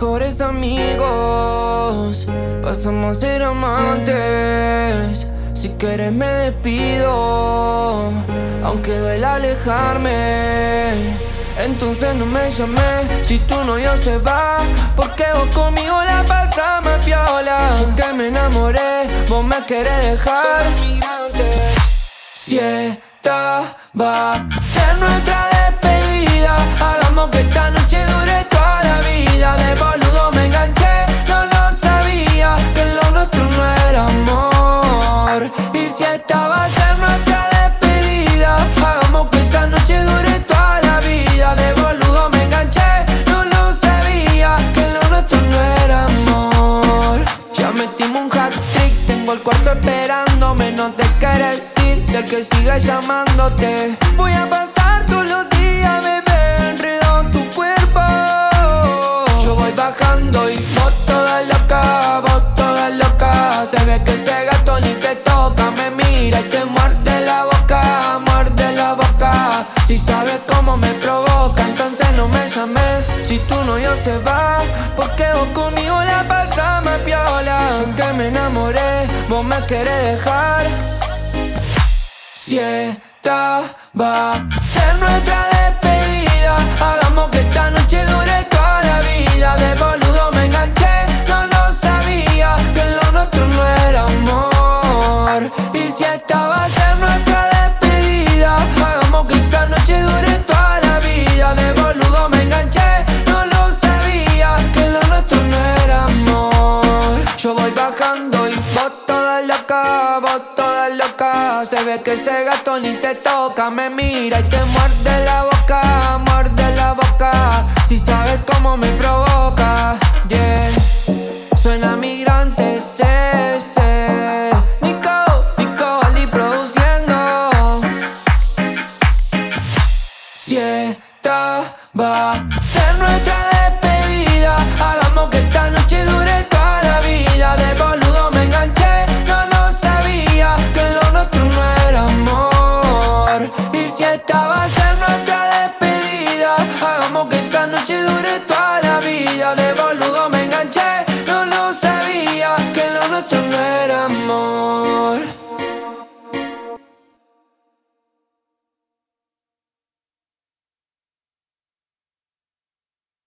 mejores amigos, pasamos a ser amantes. Si quieres me despido, aunque duela alejarme. Entonces no me llames si tu novio se va, porque vos conmigo la pasas más piola. Yo que me enamoré, vos me querés dejar. Si esta va a ser nuestra despedida, hagamos que esta noche dure toda la vida. De boludo me enganché, no lo sabía, que lo nuestro no era amor. Y si esta va a ser nuestra despedida, hagamos que esta noche dure toda la vida. De boludo me enganché, no lo sabía, que lo nuestro no era amor. Ya metimos un hat-trick, tengo el cuarto esperándome, no te quieres ir, y el que siga llamándote. Voy a pasar todos los días, bebé, enredado en tu cuerpo. Yo voy bajando y vos toda loca, vos toda loca. Se ve que ese gato ni te toca, me mira y te muerde la boca, muerde la boca. Si sabes cómo me provoca, entonces no me llames si tu novio se va, porque vos conmigo la pasas más piola. Yo que me enamoré, vos me querés dejar. Si esta va a ser nuestra despedida, hagamos que esta noche dure toda la vida. De boludo me enganché, no lo sabía, que lo nuestro no era amor. Y si esta va a ser nuestra despedida, hagamos que esta noche dure toda la vida. De boludo me enganché, no lo sabía, que lo nuestro no era amor. Yo voy bajando y vos toda loca, vos toda loca. Se ve que ese gato ni te toca, me mira y te muerde